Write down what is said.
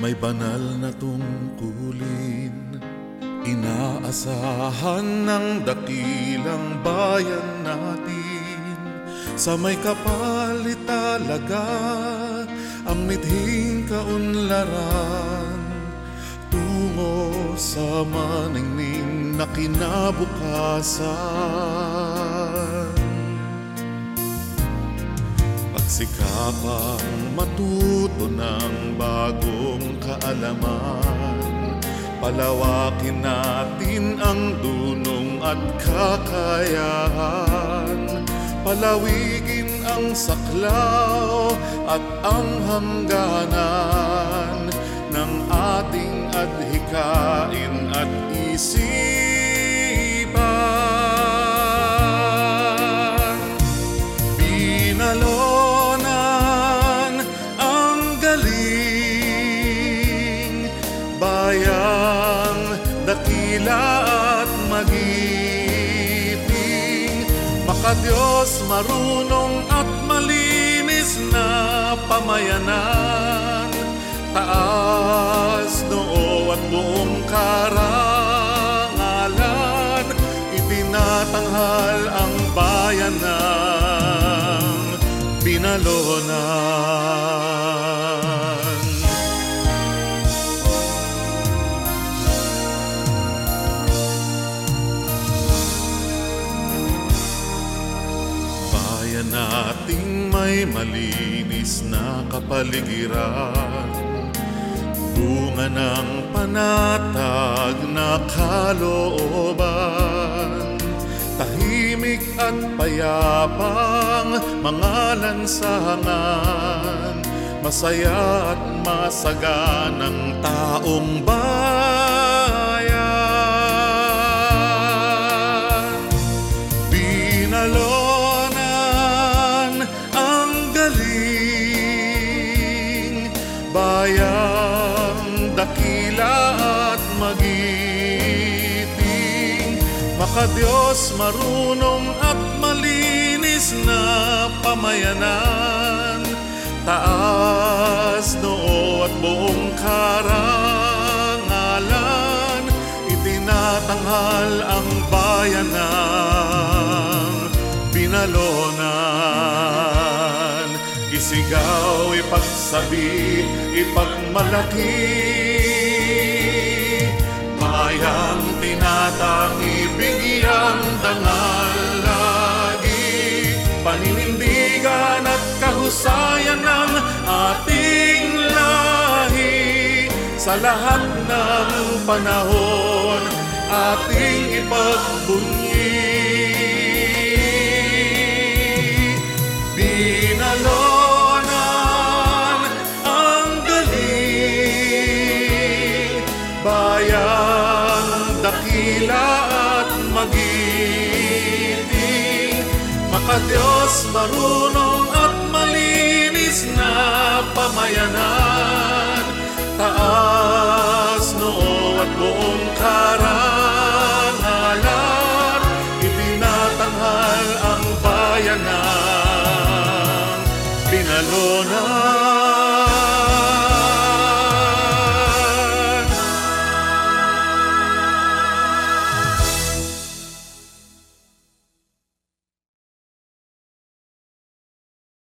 May banal na tungkulin, inaasahan ng dakilang bayan natin. Sa may kapalit talaga ang mithing kaunlaran, tungo sa maningning na kinabukasan. Pagsikapang matuto ng bagong kaalaman, palawakin natin ang dunong at kakayahan, palawigin ang saklaw at ang hangganan ng ating adhikain at isipan. Binalonan ang galing, bayang dakila at magiting, makadiyos marunong at malinis na pamayanan, taas noo at buong karangalan, itinatanghal ang bayan ng Binalonan. Bayan nating may malinis na kapaligiran, bunga ng panatag na kalooban, tahimik at payapang mga lansangan, masaya at masaganang taong bayan. Binalonan ang galing, bayang dakila at magiting, makadiyos marunong at malinis na pamayanan, taas noo at buong karangalan, itinatanghal ang bayan ng Binalonan. Isigaw, ipagsabi, ipagmalaki, bayang tinatangi, bigyang dangal lagi, paninindigan at kahusayan ng ating lahi, sa lahat ng panahon ating ipagbunyi. Binalonan ang galing, bayang dakila at magiting, makadiyos marunong at malinis na pamayanan, taas noo at buong karangalan, itinatanghal ang bayan ng Binalonan.